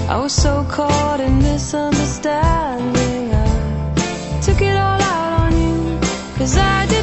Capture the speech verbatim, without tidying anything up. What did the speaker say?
I was so caught in misunderstanding. I took it all out on you, 'cause I did.